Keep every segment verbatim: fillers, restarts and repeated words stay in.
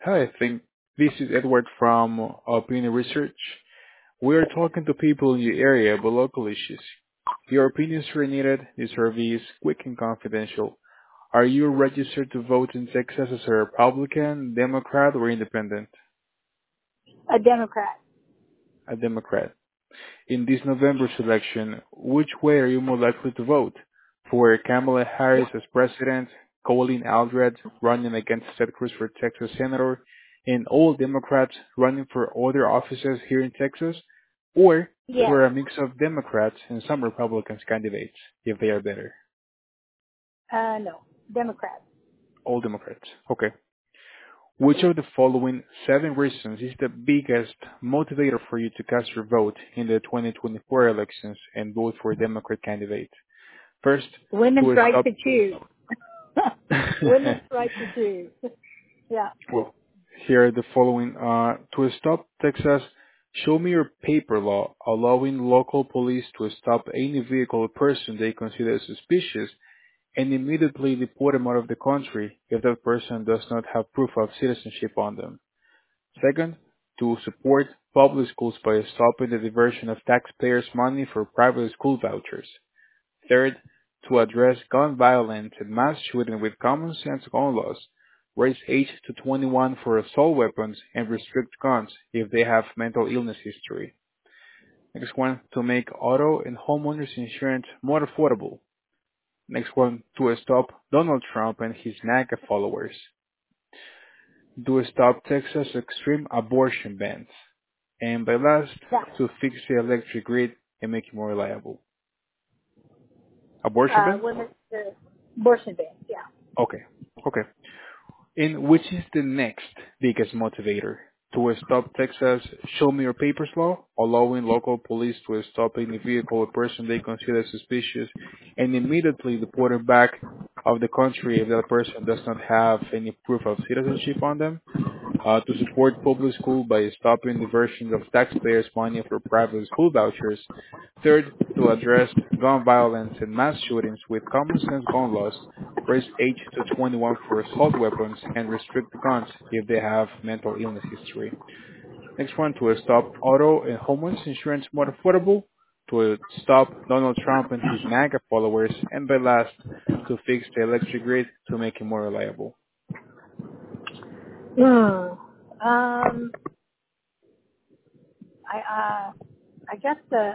Hi, I think this is Edward from Opinion Research. We are talking to people in your area about local issues. Your opinions are needed. This survey is quick and confidential. Are you registered to vote in Texas as a Republican, Democrat, or Independent? A Democrat. A Democrat. In this November's election, which way are you more likely to vote? For Kamala Harris as president, Colleen Aldred running against Ted Cruz for Texas senator, and all Democrats running for other offices here in Texas, or Yes. for a mix of Democrats and some Republicans candidates, if they are better? Uh, no. Democrat. All Democrats. Okay. Which of the following seven reasons is the biggest motivator for you to cast your vote in the twenty twenty-four elections and vote for a Democrat candidate? First, Women's to right stop. to choose. Women's right to choose. Yeah. Well, here are the following. Uh, to stop Texas, show me your paper law allowing local police to stop any vehicle or person they consider suspicious and immediately deport them out of the country if that person does not have proof of citizenship on them. Second, to support public schools by stopping the diversion of taxpayers' money for private school vouchers. Third, to address gun violence and mass shooting with common sense gun laws. Raise age to twenty-one for assault weapons and restrict guns if they have mental illness history. Next one, to make auto and homeowners insurance more affordable. Next one, to stop Donald Trump and his MAGA followers. To stop Texas extreme abortion bans. And by last, Yeah. to fix the electric grid and make it more reliable. Abortion Uh, ban? women's uh, abortion ban. Yeah. Okay. Okay. And which is the next biggest motivator? To stop Texas Show Me Your Papers law, allowing local police to stop any vehicle or person they consider suspicious and immediately deport them back of the country if that person does not have any proof of citizenship on them. Uh, to support public school by stopping diversions of taxpayers' money for private school vouchers. Third, to address gun violence and mass shootings with common sense gun laws, raise age to twenty-one for assault weapons, and restrict guns if they have mental illness history. Next one, to stop auto and homeowners insurance more affordable, to stop Donald Trump and his MAGA followers, and by last, to fix the electric grid to make it more reliable. Hmm. Um. I uh. I guess the.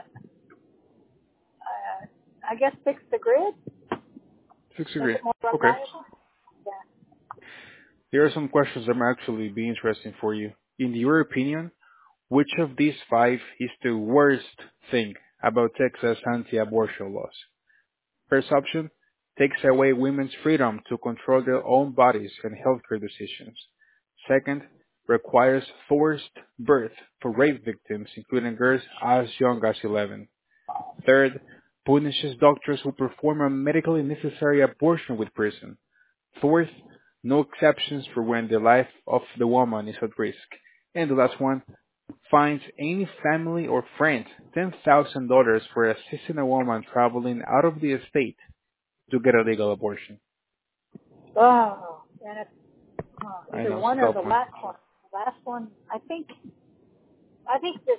Uh, I guess fix the grid. Fix the Make grid. it more Okay. reliable. Yeah. Here are some questions that might actually be interesting for you. In your opinion, which of these five is the worst thing about Texas anti-abortion laws? First option, takes away women's freedom to control their own bodies and healthcare decisions. Second, requires forced birth for rape victims, including girls as young as eleven. Third, punishes doctors who perform a medically necessary abortion with prison. Fourth, no exceptions for when the life of the woman is at risk. And the last one, fines any family or friend ten thousand dollars for assisting a woman traveling out of the estate to get a legal abortion. Oh. And it's oh, I either know it's a one or tough the one. last one. The last one. I think. I think this.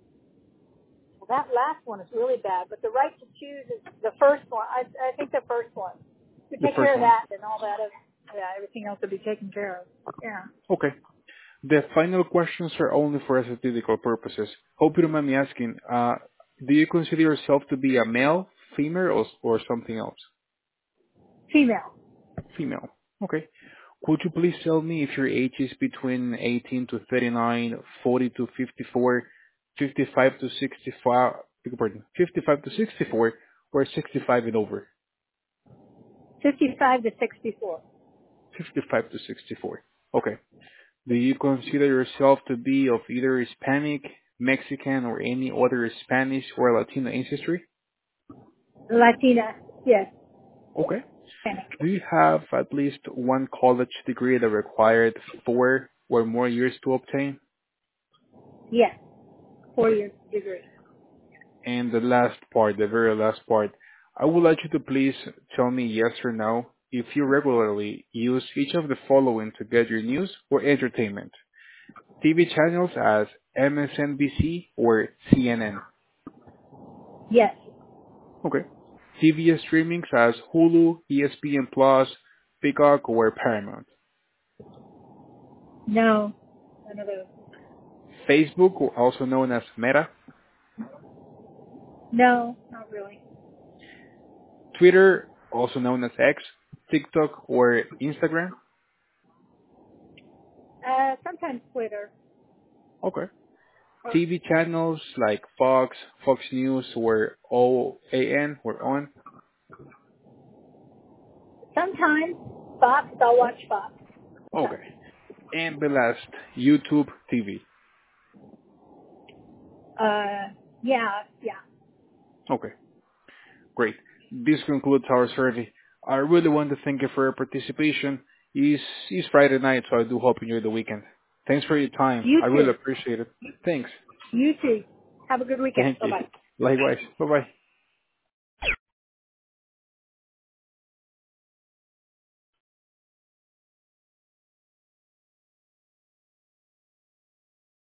That last one is really bad, but the right to choose is the first one. I, I think the first one. To The take care first of one. that, then all that, is, yeah, everything else will be taken care of. Yeah. Okay. The final questions are only for statistical purposes. Hope you don't mind me asking, uh, do you consider yourself to be a male, female, or, or something else? Female. Female. Okay. Could you please tell me if your age is between eighteen to thirty-nine, forty to fifty-four, fifty-five to sixty-five, beg your pardon, fifty-five to sixty-four, or sixty-five and over? fifty-five to sixty-four. fifty-five to sixty-four. Okay. Do you consider yourself to be of either Hispanic, Mexican, or any other Spanish or Latino ancestry? Latina. Yes. Okay. Hispanic. Do you have at least one college degree that required four or more years to obtain? Yes. Four Okay. years degree. And the last part, the very last part, I would like you to please tell me yes or no if you regularly use each of the following to get your news or entertainment. T V channels as M S N B C or C N N. Yes. Okay. T V streamings as Hulu, E S P N Plus, Peacock, or Paramount. No. None of those. Facebook, also known as Meta. No, not really. Twitter, also known as X, TikTok, or Instagram. Uh, sometimes Twitter. Okay. Or T V channels like Fox, Fox News, or O A N, or ON. sometimes Fox. I'll watch Fox. Okay. And the last, YouTube T V. Uh, yeah, yeah. Okay. Great. This concludes our survey. I really want to thank you for your participation. It's, it's Friday night, so I do hope you enjoy the weekend. Thanks for your time. You I really too. appreciate it. Thanks. You too. Have a good weekend. Thank Bye you. bye. Likewise. Bye-bye.